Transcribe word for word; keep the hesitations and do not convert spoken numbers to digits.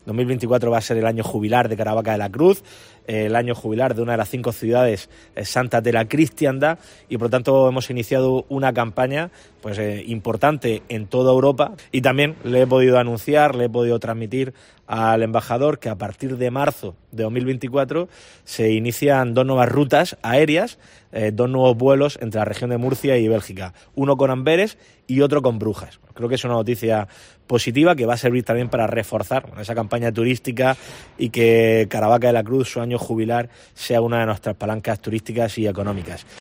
dos mil veinticuatro va a ser el año jubilar de Caravaca de la Cruz, el año jubilar de una de las cinco ciudades eh, santas de la cristiandad, y por lo tanto hemos iniciado una campaña pues eh, importante en toda Europa, y también le he podido anunciar, le he podido transmitir al embajador que a partir de marzo de dos mil veinticuatro se inician dos nuevas rutas aéreas, eh, dos nuevos vuelos entre la región de Murcia y Bélgica, uno con Amberes y otro con Brujas. Creo que es una noticia positiva que va a servir también para reforzar esa campaña turística y que Caravaca de la Cruz, su año jubilar, sea una de nuestras palancas turísticas y económicas.